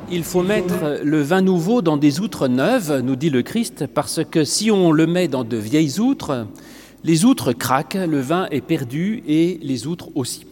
Il faut mettre le vin nouveau dans des outres neuves, nous dit le Christ, parce que si on le met dans de vieilles outres, les outres craquent, le vin est perdu et les outres aussi.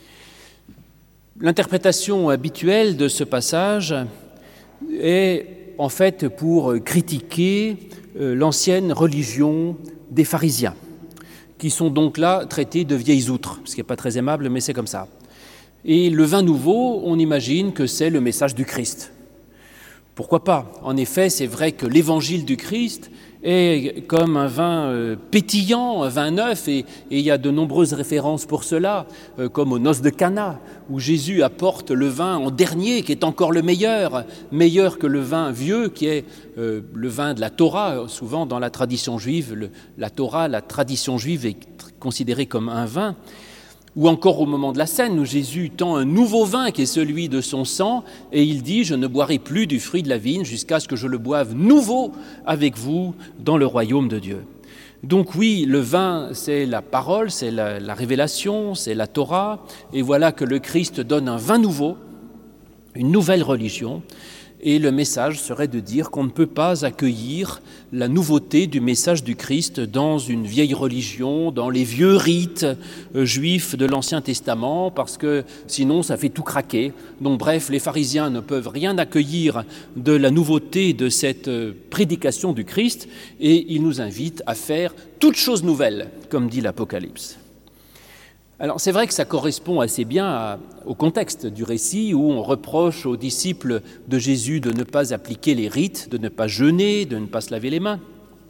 L'interprétation habituelle de ce passage est en fait pour critiquer l'ancienne religion des pharisiens, qui sont donc là traités de vieilles outres, ce qui n'est pas très aimable, mais c'est comme ça. Et le vin nouveau, on imagine que c'est le message du Christ. Pourquoi pas ? En effet, c'est vrai que l'évangile du Christ est comme un vin pétillant, un vin neuf, et il y a de nombreuses références pour cela, comme aux noces de Cana, où Jésus apporte le vin en dernier, qui est encore le meilleur que le vin vieux, qui est le vin de la Torah. Souvent, dans la tradition juive, la Torah, la tradition juive est considérée comme un vin. Ou encore au moment de la scène où Jésus tend un nouveau vin qui est celui de son sang et il dit « Je ne boirai plus du fruit de la vigne jusqu'à ce que je le boive nouveau avec vous dans le royaume de Dieu ». Donc oui, le vin, c'est la parole, c'est la révélation, c'est la Torah. Et voilà que le Christ donne un vin nouveau, une nouvelle religion. Et le message serait de dire qu'on ne peut pas accueillir la nouveauté du message du Christ dans une vieille religion, dans les vieux rites juifs de l'Ancien Testament, parce que sinon ça fait tout craquer. Donc bref, les pharisiens ne peuvent rien accueillir de la nouveauté de cette prédication du Christ, et ils nous invitent à faire toute chose nouvelle, comme dit l'Apocalypse. Alors c'est vrai que ça correspond assez bien au contexte du récit où on reproche aux disciples de Jésus de ne pas appliquer les rites, de ne pas jeûner, de ne pas se laver les mains.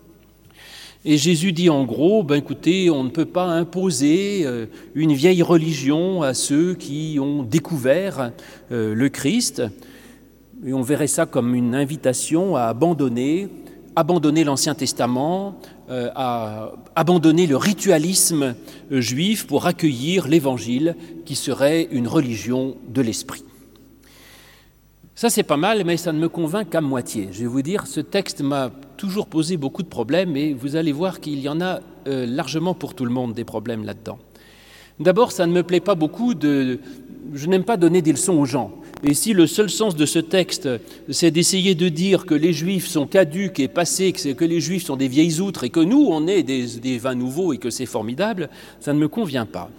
Et Jésus dit en gros, écoutez, on ne peut pas imposer une vieille religion à ceux qui ont découvert le Christ. Et on verrait ça comme une invitation à abandonner l'Ancien Testament, à abandonner le ritualisme juif pour accueillir l'Évangile qui serait une religion de l'esprit. Ça c'est pas mal, mais ça ne me convainc qu'à moitié. Je vais vous dire, ce texte m'a toujours posé beaucoup de problèmes et vous allez voir qu'il y en a largement pour tout le monde des problèmes là-dedans. D'abord, ça ne me plaît pas beaucoup je n'aime pas donner des leçons aux gens. Et si le seul sens de ce texte, c'est d'essayer de dire que les Juifs sont caducs et passés, que les Juifs sont des vieilles outres et que nous, on est des vins nouveaux et que c'est formidable, ça ne me convient pas.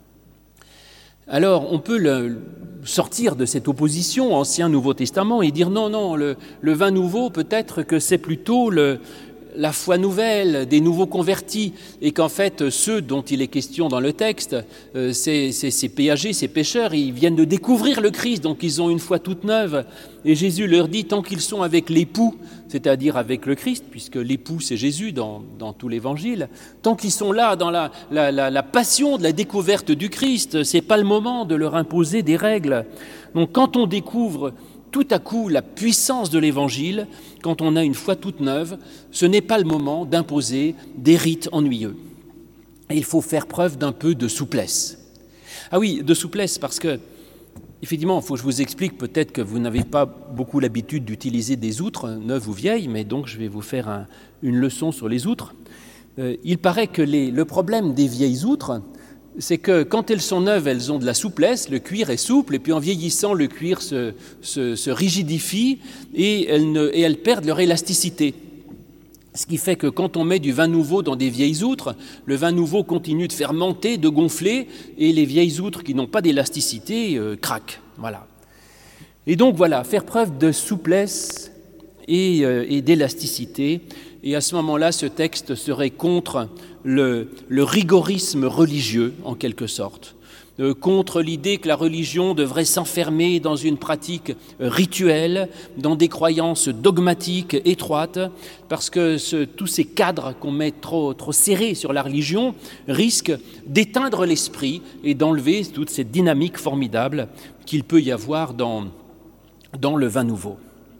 Alors, on peut sortir de cette opposition Ancien-Nouveau Testament et dire non, le vin nouveau, peut-être que c'est plutôt la foi nouvelle, des nouveaux convertis, et qu'en fait, ceux dont il est question dans le texte, ces péagers, ces pécheurs, ils viennent de découvrir le Christ, donc ils ont une foi toute neuve. Et Jésus leur dit, tant qu'ils sont avec l'époux, c'est-à-dire avec le Christ, puisque l'époux c'est Jésus dans tout l'Évangile, tant qu'ils sont là dans la passion de la découverte du Christ, c'est pas le moment de leur imposer des règles. Donc quand on découvre tout à coup la puissance de l'Évangile, quand on a une foi toute neuve, ce n'est pas le moment d'imposer des rites ennuyeux. Et il faut faire preuve d'un peu de souplesse. Ah oui, de souplesse parce que, effectivement, il faut que je vous explique, peut-être que vous n'avez pas beaucoup l'habitude d'utiliser des outres, neuves ou vieilles, mais donc je vais vous faire une leçon sur les outres. Il paraît que le problème des vieilles outres, c'est que quand elles sont neuves, elles ont de la souplesse, le cuir est souple, et puis en vieillissant, le cuir se rigidifie et elles perdent leur élasticité. Ce qui fait que quand on met du vin nouveau dans des vieilles outres, le vin nouveau continue de fermenter, de gonfler, et les vieilles outres qui n'ont pas d'élasticité craquent. Voilà. Et donc voilà, faire preuve de souplesse et d'élasticité. Et à ce moment-là, ce texte serait contre le rigorisme religieux, en quelque sorte, contre l'idée que la religion devrait s'enfermer dans une pratique rituelle, dans des croyances dogmatiques étroites, parce que tous ces cadres qu'on met trop serrés sur la religion risquent d'éteindre l'esprit et d'enlever toute cette dynamique formidable qu'il peut y avoir dans le vin nouveau.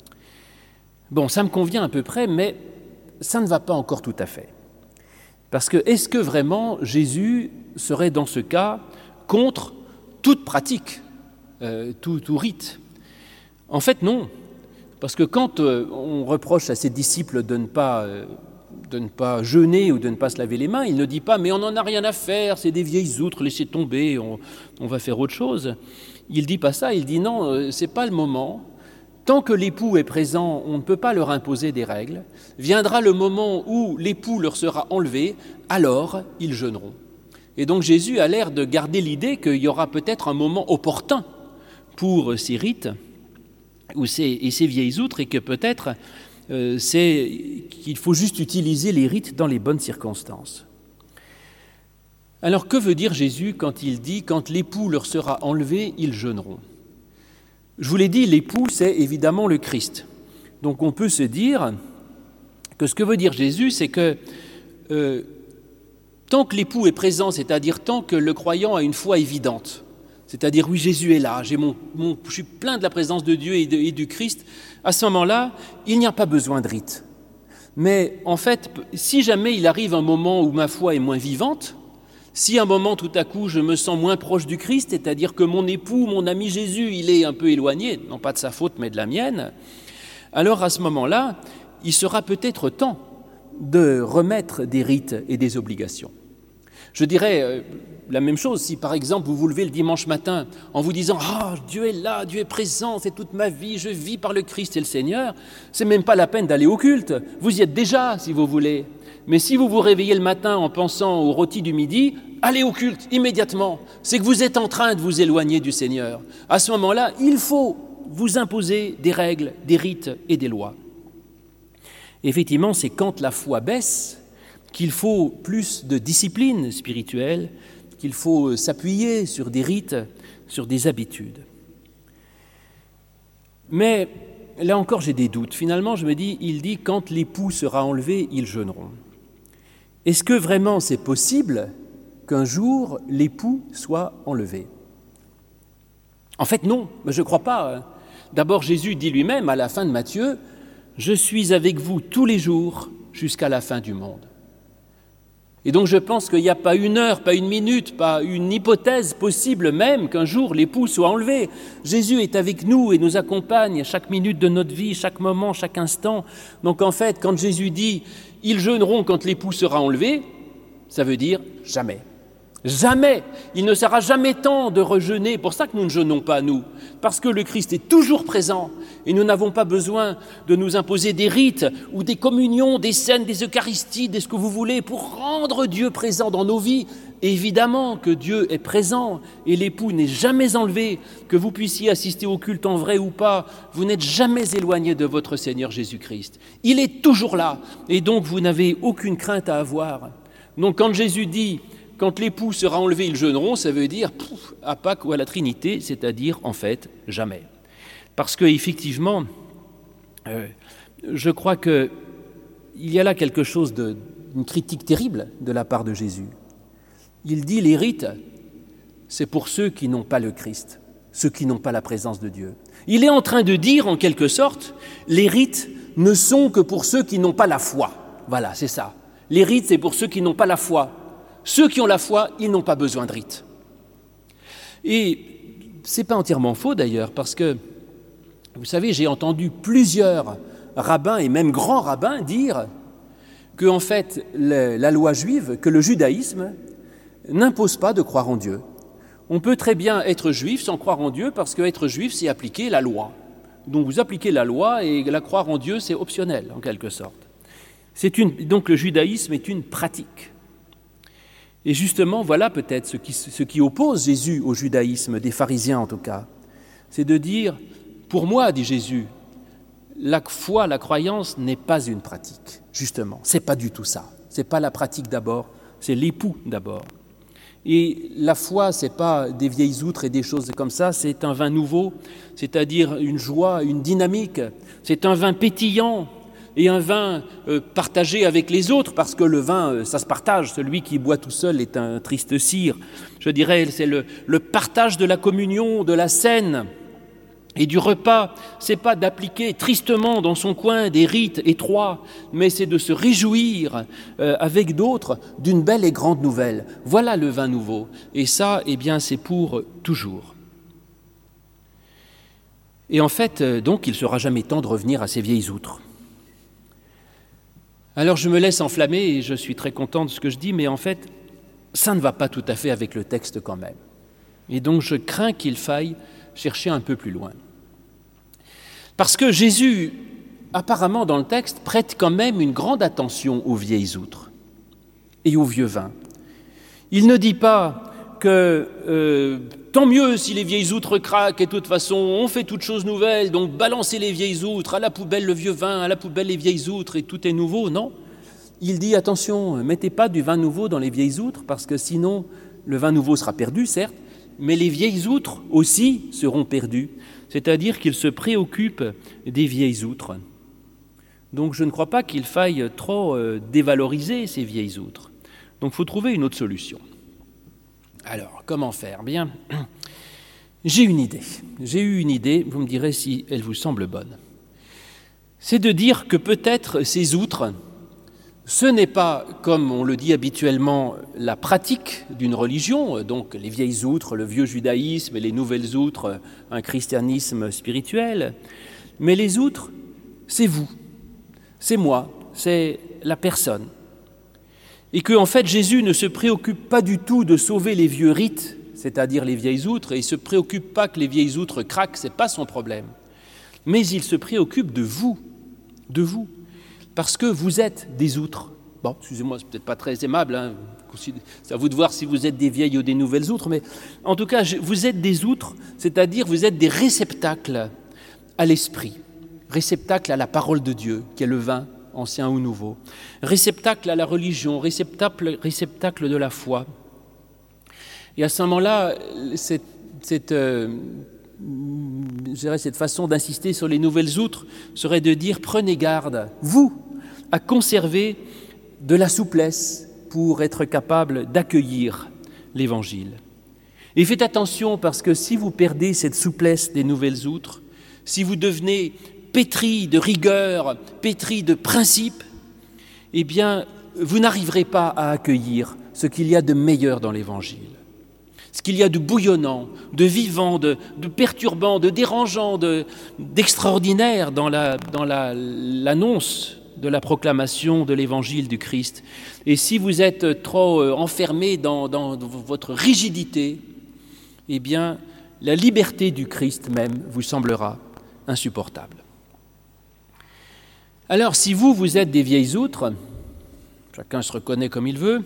Bon, ça me convient à peu près, mais ça ne va pas encore tout à fait. Parce que est-ce que vraiment Jésus serait dans ce cas contre toute pratique, tout rite ? En fait, non. Parce que quand on reproche à ses disciples de ne pas jeûner ou de ne pas se laver les mains, il ne dit pas « mais on n'en a rien à faire, c'est des vieilles outres, laissez tomber, on va faire autre chose ». Il ne dit pas ça, il dit « non, ce n'est pas le moment ». Tant que l'époux est présent, on ne peut pas leur imposer des règles. Viendra le moment où l'époux leur sera enlevé, alors ils jeûneront. Et donc Jésus a l'air de garder l'idée qu'il y aura peut-être un moment opportun pour ces rites et ces vieilles outres, et que peut-être qu'il faut juste utiliser les rites dans les bonnes circonstances. Alors que veut dire Jésus quand il dit « quand l'époux leur sera enlevé, ils jeûneront » ? Je vous l'ai dit, l'époux, c'est évidemment le Christ. Donc on peut se dire que ce que veut dire Jésus, c'est que tant que l'époux est présent, c'est-à-dire tant que le croyant a une foi évidente, c'est-à-dire oui, Jésus est là, je suis plein de la présence de Dieu et du Christ, à ce moment-là, il n'y a pas besoin de rite. Mais en fait, si jamais il arrive un moment où ma foi est moins vivante, si à un moment, tout à coup, je me sens moins proche du Christ, c'est-à-dire que mon époux, mon ami Jésus, il est un peu éloigné, non pas de sa faute, mais de la mienne, alors à ce moment-là, il sera peut-être temps de remettre des rites et des obligations. Je dirais la même chose si, par exemple, vous vous levez le dimanche matin en vous disant « Ah, Dieu est là, Dieu est présent, c'est toute ma vie, je vis par le Christ et le Seigneur », c'est même pas la peine d'aller au culte, vous y êtes déjà, si vous voulez. Mais si vous vous réveillez le matin en pensant au rôti du midi, allez au culte immédiatement. C'est que vous êtes en train de vous éloigner du Seigneur. À ce moment-là, il faut vous imposer des règles, des rites et des lois. Effectivement, c'est quand la foi baisse qu'il faut plus de discipline spirituelle, qu'il faut s'appuyer sur des rites, sur des habitudes. Mais là encore, j'ai des doutes. Finalement, je me dis, il dit « quand l'époux sera enlevé, ils jeûneront ». Est-ce que vraiment c'est possible qu'un jour l'époux soit enlevé ? En fait, non, je ne crois pas. D'abord, Jésus dit lui-même à la fin de Matthieu « Je suis avec vous tous les jours jusqu'à la fin du monde ». Et donc je pense qu'il n'y a pas une heure, pas une minute, pas une hypothèse possible même qu'un jour l'époux soit enlevé. Jésus est avec nous et nous accompagne chaque minute de notre vie, chaque moment, chaque instant. Donc en fait, quand Jésus dit « ils jeûneront quand l'époux sera enlevé », ça veut dire jamais. Jamais. Il ne sera jamais temps de rejeûner. Pour ça que nous ne jeûnons pas, nous. Parce que le Christ est toujours présent et nous n'avons pas besoin de nous imposer des rites ou des communions, des scènes, des Eucharisties, des ce que vous voulez pour rendre Dieu présent dans nos vies. Évidemment que Dieu est présent et l'époux n'est jamais enlevé, que vous puissiez assister au culte en vrai ou pas, vous n'êtes jamais éloigné de votre Seigneur Jésus-Christ. Il est toujours là et donc vous n'avez aucune crainte à avoir. Donc quand Jésus dit « quand l'époux sera enlevé, ils jeûneront », ça veut dire à Pâques ou à la Trinité, c'est-à-dire en fait jamais. Parce qu'effectivement, je crois qu'il y a là quelque chose d'une critique terrible de la part de Jésus. Il dit les rites, c'est pour ceux qui n'ont pas le Christ, ceux qui n'ont pas la présence de Dieu. Il est en train de dire en quelque sorte, les rites ne sont que pour ceux qui n'ont pas la foi. Voilà, c'est ça. Les rites, c'est pour ceux qui n'ont pas la foi. Ceux qui ont la foi, ils n'ont pas besoin de rites. Et ce n'est pas entièrement faux d'ailleurs, parce que, vous savez, j'ai entendu plusieurs rabbins et même grands rabbins dire que, en fait, la loi juive, que le judaïsme n'impose pas de croire en Dieu. On peut très bien être juif sans croire en Dieu, parce qu'être juif, c'est appliquer la loi. Donc vous appliquez la loi et la croire en Dieu, c'est optionnel, en quelque sorte. Donc le judaïsme est une pratique. Et justement, voilà peut-être ce qui oppose Jésus au judaïsme, des pharisiens en tout cas. C'est de dire, pour moi, dit Jésus, la foi, la croyance n'est pas une pratique, justement. C'est pas du tout ça. C'est pas la pratique d'abord, c'est l'époux d'abord. Et la foi, c'est pas des vieilles outres et des choses comme ça, c'est un vin nouveau, c'est-à-dire une joie, une dynamique. C'est un vin pétillant, et un vin partagé avec les autres, parce que le vin, ça se partage. Celui qui boit tout seul est un triste cire. Je dirais, c'est le partage de la communion, de la scène et du repas. C'est pas d'appliquer tristement dans son coin des rites étroits, mais c'est de se réjouir avec d'autres d'une belle et grande nouvelle. Voilà le vin nouveau. Et ça, eh bien, c'est pour toujours. Et en fait, donc, il ne sera jamais temps de revenir à ces vieilles outres. Alors je me laisse enflammer et je suis très content de ce que je dis, mais en fait, ça ne va pas tout à fait avec le texte quand même. Et donc je crains qu'il faille chercher un peu plus loin. Parce que Jésus, apparemment dans le texte, prête quand même une grande attention aux vieilles outres et aux vieux vins. Il ne dit pas que tant mieux si les vieilles outres craquent et de toute façon on fait toutes choses nouvelles, donc balancez les vieilles outres, à la poubelle le vieux vin, à la poubelle les vieilles outres et tout est nouveau. Non, il dit attention, mettez pas du vin nouveau dans les vieilles outres parce que sinon le vin nouveau sera perdu, certes, mais les vieilles outres aussi seront perdues. C'est-à-dire qu'il se préoccupe des vieilles outres. Donc je ne crois pas qu'il faille trop dévaloriser ces vieilles outres. Donc il faut trouver une autre solution. Alors, comment faire ? Bien, j'ai eu une idée, vous me direz si elle vous semble bonne. C'est de dire que peut-être ces outres, ce n'est pas, comme on le dit habituellement, la pratique d'une religion, donc les vieilles outres, le vieux judaïsme et les nouvelles outres, un christianisme spirituel, mais les outres, c'est vous, c'est moi, c'est la personne. Et que, en fait, Jésus ne se préoccupe pas du tout de sauver les vieux rites, c'est-à-dire les vieilles outres, et il ne se préoccupe pas que les vieilles outres craquent, ce n'est pas son problème. Mais il se préoccupe de vous, parce que vous êtes des outres. Bon, excusez-moi, c'est peut-être pas très aimable, hein. C'est à vous de voir si vous êtes des vieilles ou des nouvelles outres, mais en tout cas, vous êtes des outres, c'est-à-dire vous êtes des réceptacles à l'esprit, réceptacles à la parole de Dieu, qui est le vin, ancien ou nouveau, réceptacle à la religion, réceptacle de la foi. Et à ce moment-là, cette façon d'insister sur les nouvelles outres serait de dire « prenez garde, vous, à conserver de la souplesse pour être capable d'accueillir l'Évangile. Et faites attention parce que si vous perdez cette souplesse des nouvelles outres, si vous devenez pétri de rigueur, pétri de principes, eh bien, vous n'arriverez pas à accueillir ce qu'il y a de meilleur dans l'Évangile. Ce qu'il y a de bouillonnant, de vivant, de perturbant, de dérangeant, d'extraordinaire dans l'annonce de la proclamation de l'Évangile du Christ. Et si vous êtes trop enfermé dans votre rigidité, eh bien, la liberté du Christ même vous semblera insupportable. Alors, si vous êtes des vieilles outres, chacun se reconnaît comme il veut,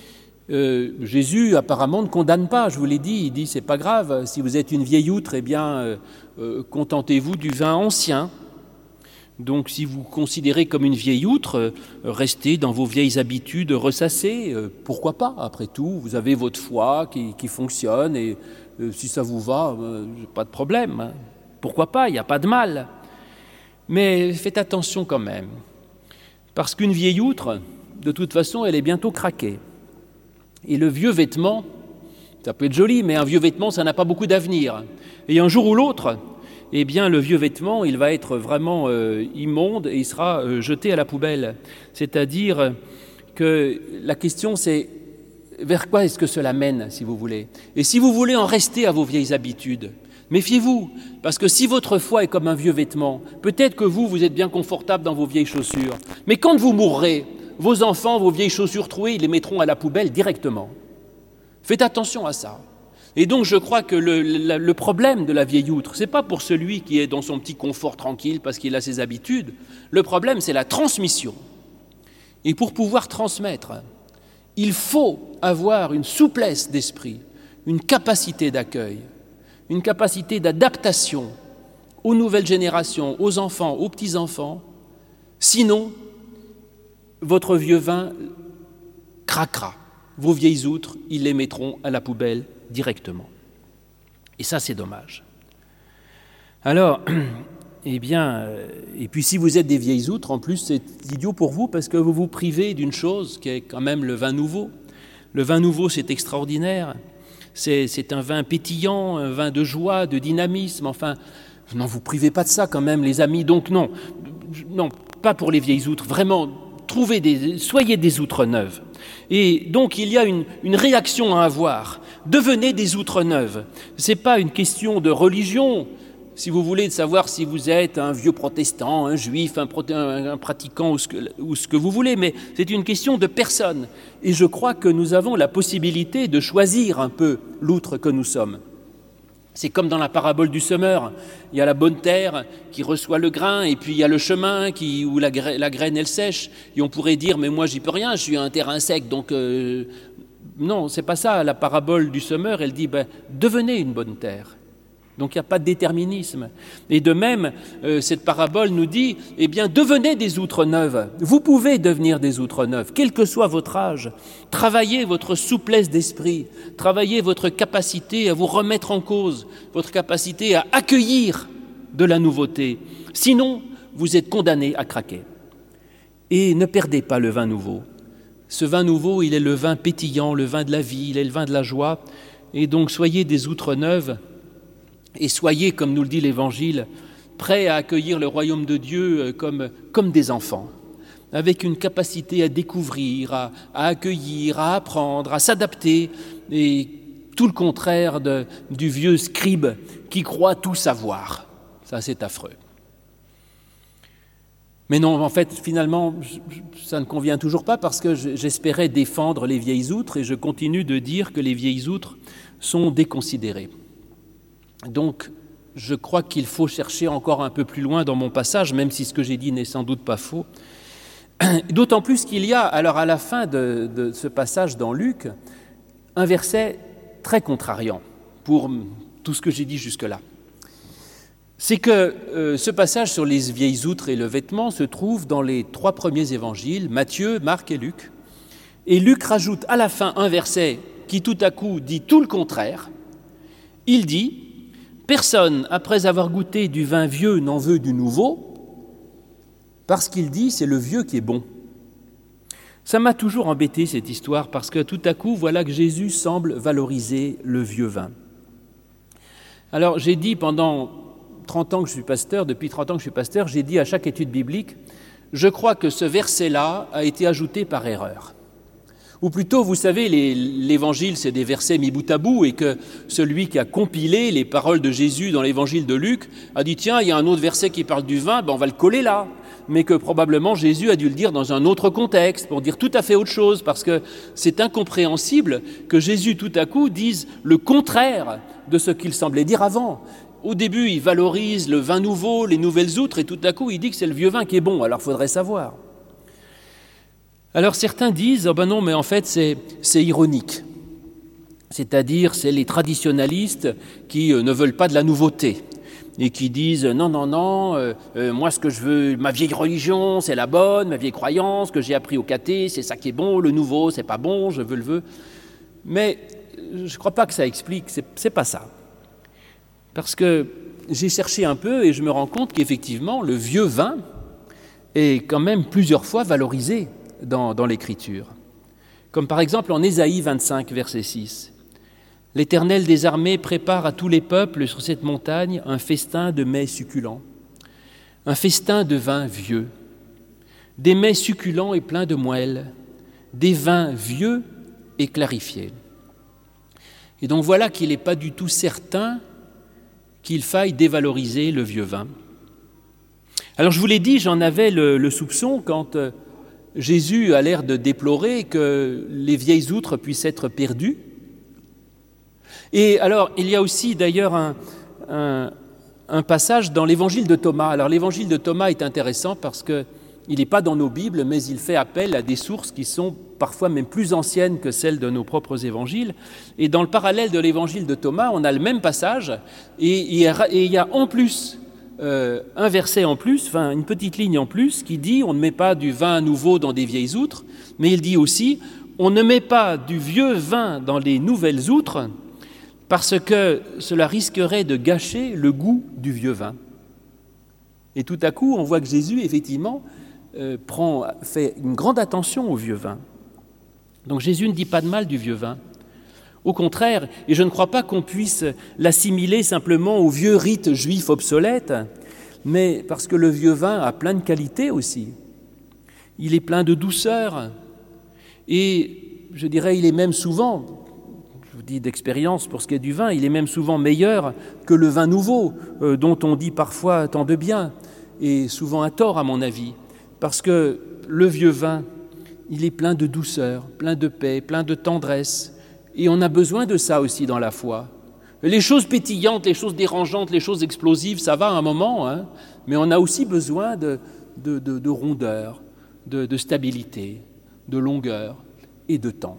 Jésus apparemment ne condamne pas, je vous l'ai dit, il dit c'est pas grave, si vous êtes une vieille outre, eh bien contentez-vous du vin ancien. Donc si vous considérez comme une vieille outre, restez dans vos vieilles habitudes ressassées, pourquoi pas, après tout, vous avez votre foi qui fonctionne et si ça vous va, pas de problème, hein. Pourquoi pas, il n'y a pas de mal. Mais faites attention quand même, parce qu'une vieille outre, de toute façon, elle est bientôt craquée. Et le vieux vêtement, ça peut être joli, mais un vieux vêtement, ça n'a pas beaucoup d'avenir. Et un jour ou l'autre, eh bien, le vieux vêtement, il va être vraiment immonde et il sera jeté à la poubelle. C'est-à-dire que la question, c'est vers quoi est-ce que cela mène, si vous voulez. Et si vous voulez en rester à vos vieilles habitudes, méfiez-vous, parce que si votre foi est comme un vieux vêtement, peut-être que vous êtes bien confortable dans vos vieilles chaussures, mais quand vous mourrez, vos enfants, vos vieilles chaussures trouées, ils les mettront à la poubelle directement. Faites attention à ça. Et donc je crois que le problème de la vieille outre, ce n'est pas pour celui qui est dans son petit confort tranquille parce qu'il a ses habitudes. Le problème, c'est la transmission. Et pour pouvoir transmettre, il faut avoir une souplesse d'esprit, une capacité d'accueil, une capacité d'adaptation aux nouvelles générations, aux enfants, aux petits-enfants. Sinon, votre vieux vin craquera. Vos vieilles outres, ils les mettront à la poubelle directement. Et ça, c'est dommage. Alors, eh bien, et puis si vous êtes des vieilles outres, en plus, c'est idiot pour vous parce que vous vous privez d'une chose qui est quand même le vin nouveau. Le vin nouveau, c'est extraordinaire. C'est un vin pétillant, un vin de joie, de dynamisme. Enfin, non, vous privez pas de ça quand même, les amis. Donc non, pas pour les vieilles outres. Vraiment, soyez des outres neuves. Et donc il y a une réaction à avoir. Devenez des outres neuves. Ce n'est pas une question de religion, si vous voulez, de savoir si vous êtes un vieux protestant, un juif, un pratiquant ou ce que vous voulez, mais c'est une question de personne. Et je crois que nous avons la possibilité de choisir un peu l'outre que nous sommes. C'est comme dans la parabole du semeur. Il y a la bonne terre qui reçoit le grain, et puis il y a le chemin où la graine elle sèche. Et on pourrait dire, mais moi j'y peux rien, je suis un terrain sec. Donc non, c'est pas ça. La parabole du semeur, elle dit, devenez une bonne terre. Donc il n'y a pas de déterminisme. Et de même, cette parabole nous dit, devenez des outres neuves. Vous pouvez devenir des outres neuves, quel que soit votre âge. Travaillez votre souplesse d'esprit, travaillez votre capacité à vous remettre en cause, votre capacité à accueillir de la nouveauté. Sinon, vous êtes condamnés à craquer. Et ne perdez pas le vin nouveau. Ce vin nouveau, il est le vin pétillant, le vin de la vie, il est le vin de la joie. Et donc, soyez des outres neuves. Et soyez, comme nous le dit l'Évangile, prêts à accueillir le royaume de Dieu comme des enfants, avec une capacité à découvrir, à accueillir, à apprendre, à s'adapter, et tout le contraire du vieux scribe qui croit tout savoir. Ça, c'est affreux. Mais non, en fait, finalement, ça ne convient toujours pas parce que j'espérais défendre les vieilles outres et je continue de dire que les vieilles outres sont déconsidérées. Donc, je crois qu'il faut chercher encore un peu plus loin dans mon passage, même si ce que j'ai dit n'est sans doute pas faux. D'autant plus qu'il y a, alors à la fin de ce passage dans Luc, un verset très contrariant pour tout ce que j'ai dit jusque-là. C'est que ce passage sur les vieilles outres et le vêtement se trouve dans les 3 premiers évangiles, Matthieu, Marc et Luc. Et Luc rajoute à la fin un verset qui tout à coup dit tout le contraire. Il dit « Personne, après avoir goûté du vin vieux, n'en veut du nouveau, parce qu'il dit c'est le vieux qui est bon. » Ça m'a toujours embêté cette histoire, parce que tout à coup, voilà que Jésus semble valoriser le vieux vin. Alors j'ai dit pendant 30 ans que je suis pasteur, depuis 30 ans que je suis pasteur, j'ai dit à chaque étude biblique, je crois que ce verset-là a été ajouté par erreur. Ou plutôt, vous savez, l'évangile, c'est des versets mis bout à bout, et que celui qui a compilé les paroles de Jésus dans l'évangile de Luc a dit, tiens, il y a un autre verset qui parle du vin, on va le coller là. Mais que probablement Jésus a dû le dire dans un autre contexte, pour dire tout à fait autre chose, parce que c'est incompréhensible que Jésus tout à coup dise le contraire de ce qu'il semblait dire avant. Au début, il valorise le vin nouveau, les nouvelles outres, et tout à coup, il dit que c'est le vieux vin qui est bon, alors il faudrait savoir. Alors certains disent, non, mais en fait c'est ironique. C'est-à-dire, c'est les traditionalistes qui ne veulent pas de la nouveauté et qui disent, non, moi ce que je veux, ma vieille religion, c'est la bonne, ma vieille croyance que j'ai appris au caté, c'est ça qui est bon, le nouveau, c'est pas bon, je veux le veux. Mais je ne crois pas que ça explique, c'est pas ça. Parce que j'ai cherché un peu et je me rends compte qu'effectivement, le vieux vin est quand même plusieurs fois valorisé dans l'Écriture. Comme par exemple en Ésaïe 25, verset 6. « L'Éternel des armées prépare à tous les peuples sur cette montagne un festin de mets succulents, un festin de vin vieux, des mets succulents et pleins de moelle, des vins vieux et clarifiés. » Et donc voilà qu'il n'est pas du tout certain qu'il faille dévaloriser le vieux vin. Alors je vous l'ai dit, j'en avais le soupçon quand Jésus a l'air de déplorer que les vieilles outres puissent être perdues. Et alors, il y a aussi d'ailleurs un passage dans l'évangile de Thomas. Alors l'évangile de Thomas est intéressant parce qu'il n'est pas dans nos Bibles, mais il fait appel à des sources qui sont parfois même plus anciennes que celles de nos propres évangiles. Et dans le parallèle de l'évangile de Thomas, on a le même passage, et il y a en plus un verset en plus, une petite ligne en plus, qui dit « on ne met pas du vin nouveau dans des vieilles outres », mais il dit aussi « on ne met pas du vieux vin dans les nouvelles outres, parce que cela risquerait de gâcher le goût du vieux vin. » Et tout à coup, on voit que Jésus, effectivement, fait une grande attention au vieux vin. Donc Jésus ne dit pas de mal du vieux vin. Au contraire, et je ne crois pas qu'on puisse l'assimiler simplement au vieux rite juif obsolète, mais parce que le vieux vin a plein de qualités aussi. Il est plein de douceur, et je dirais, il est même souvent, je vous dis d'expérience pour ce qui est du vin, il est même souvent meilleur que le vin nouveau, dont on dit parfois tant de bien, et souvent à tort à mon avis, parce que le vieux vin, il est plein de douceur, plein de paix, plein de tendresse, et on a besoin de ça aussi dans la foi, Les choses pétillantes, les choses dérangeantes, les choses explosives, ça va un moment, hein, mais on a aussi besoin de rondeur, de stabilité, de longueur et de temps.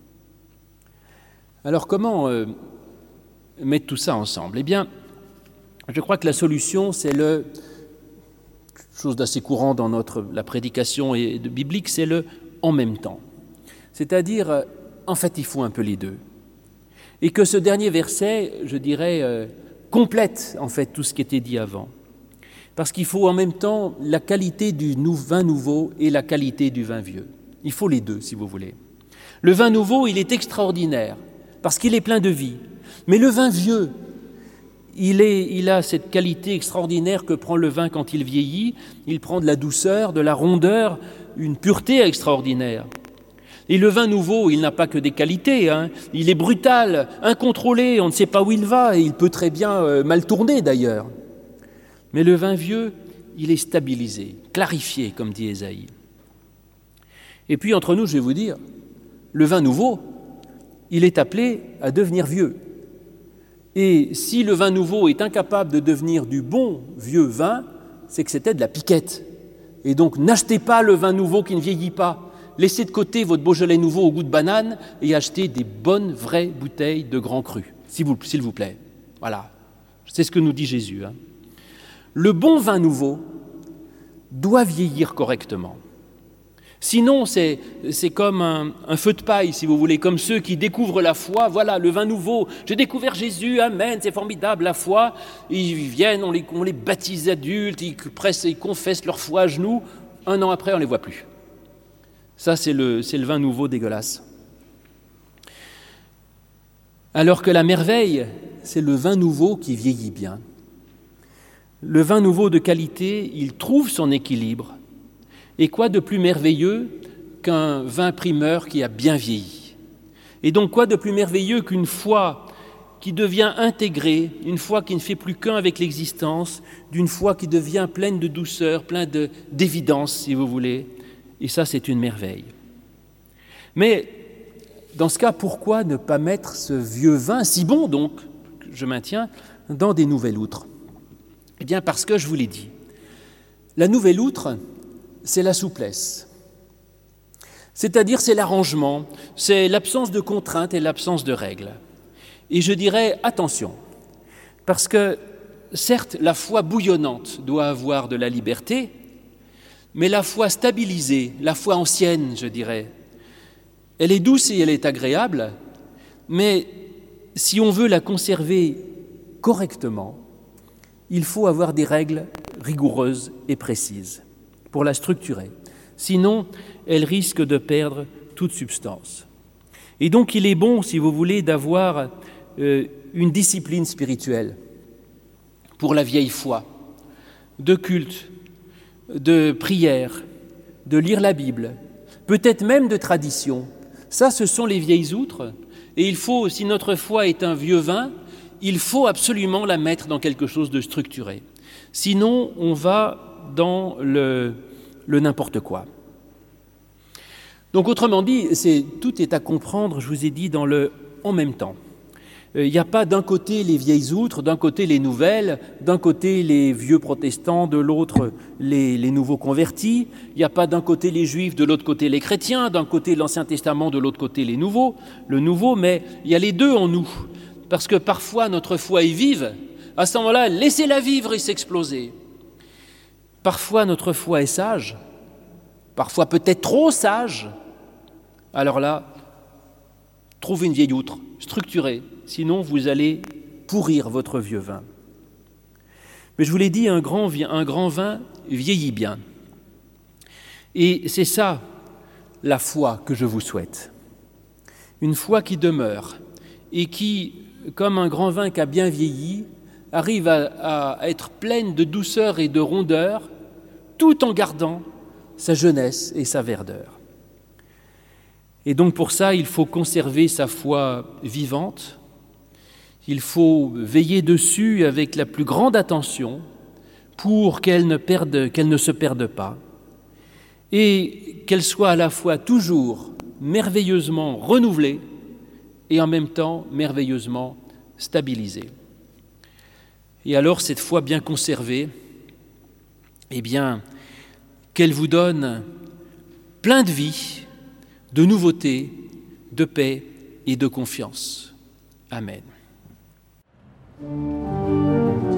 Alors comment mettre tout ça ensemble ? Eh bien, je crois que la solution, c'est chose d'assez courant dans la prédication biblique, c'est le « en même temps ». C'est-à-dire, en fait, il faut un peu les deux. Et que ce dernier verset, je dirais, complète en fait tout ce qui était dit avant. Parce qu'il faut en même temps la qualité du vin nouveau et la qualité du vin vieux. Il faut les deux, si vous voulez. Le vin nouveau, il est extraordinaire, parce qu'il est plein de vie. Mais le vin vieux, il a cette qualité extraordinaire que prend le vin quand il vieillit. Il prend de la douceur, de la rondeur, une pureté extraordinaire. Et le vin nouveau, il n'a pas que des qualités, hein. Il est brutal, incontrôlé, on ne sait pas où il va, et il peut très bien mal tourner d'ailleurs. Mais le vin vieux, il est stabilisé, clarifié, comme dit Ésaïe. Et puis entre nous, je vais vous dire, le vin nouveau, il est appelé à devenir vieux. Et si le vin nouveau est incapable de devenir du bon vieux vin, c'est que c'était de la piquette. Et donc n'achetez pas le vin nouveau qui ne vieillit pas. Laissez de côté votre Beaujolais nouveau au goût de banane et achetez des bonnes, vraies bouteilles de Grand Cru, s'il vous plaît. Voilà, c'est ce que nous dit Jésus. Hein. Le bon vin nouveau doit vieillir correctement. Sinon, c'est comme un feu de paille, si vous voulez, comme ceux qui découvrent la foi. Voilà, le vin nouveau, j'ai découvert Jésus, amen, c'est formidable, la foi. Ils viennent, on les baptise adultes, ils confessent leur foi à genoux. 1 an après, on ne les voit plus. Ça, c'est le vin nouveau dégueulasse. Alors que la merveille, c'est le vin nouveau qui vieillit bien. Le vin nouveau de qualité, il trouve son équilibre. Et quoi de plus merveilleux qu'un vin primeur qui a bien vieilli ? Et donc, quoi de plus merveilleux qu'une foi qui devient intégrée, une foi qui ne fait plus qu'un avec l'existence, d'une foi qui devient pleine de douceur, pleine d'évidence, si vous voulez. Et ça, c'est une merveille. Mais, dans ce cas, pourquoi ne pas mettre ce vieux vin, si bon donc, je maintiens, dans des nouvelles outres ? Eh bien, parce que, je vous l'ai dit, la nouvelle outre, c'est la souplesse. C'est-à-dire, c'est l'arrangement, c'est l'absence de contraintes et l'absence de règles. Et je dirais, attention, parce que, certes, la foi bouillonnante doit avoir de la liberté, mais la foi stabilisée, la foi ancienne, je dirais, elle est douce et elle est agréable, mais si on veut la conserver correctement, il faut avoir des règles rigoureuses et précises pour la structurer. Sinon, elle risque de perdre toute substance. Et donc, il est bon, si vous voulez, d'avoir une discipline spirituelle pour la vieille foi, de culte, de prière, de lire la Bible, peut-être même de tradition. Ça, ce sont les vieilles outres. Et il faut, si notre foi est un vieux vin, il faut absolument la mettre dans quelque chose de structuré. Sinon, on va dans le n'importe quoi. Donc, autrement dit, tout est à comprendre, je vous ai dit, dans le « en même temps ». Il n'y a pas d'un côté les vieilles outres, d'un côté les nouvelles, d'un côté les vieux protestants, de l'autre les nouveaux convertis. Il n'y a pas d'un côté les juifs, de l'autre côté les chrétiens, d'un côté l'Ancien Testament, de l'autre côté le nouveau, mais il y a les deux en nous. Parce que parfois notre foi est vive, à ce moment-là, laissez-la vivre et s'exploser. Parfois notre foi est sage, parfois peut-être trop sage. Alors là, trouvez une vieille outre, structurée, sinon vous allez pourrir votre vieux vin. Mais je vous l'ai dit, un grand vin vieillit bien. Et c'est ça la foi que je vous souhaite. Une foi qui demeure et qui, comme un grand vin qui a bien vieilli, arrive à être pleine de douceur et de rondeur, tout en gardant sa jeunesse et sa verdeur. Et donc pour ça, il faut conserver sa foi vivante, il faut veiller dessus avec la plus grande attention pour qu'elle ne se perde pas et qu'elle soit à la fois toujours merveilleusement renouvelée et en même temps merveilleusement stabilisée. Et alors, cette foi bien conservée, eh bien, qu'elle vous donne plein de vie, de nouveautés, de paix et de confiance. Amen.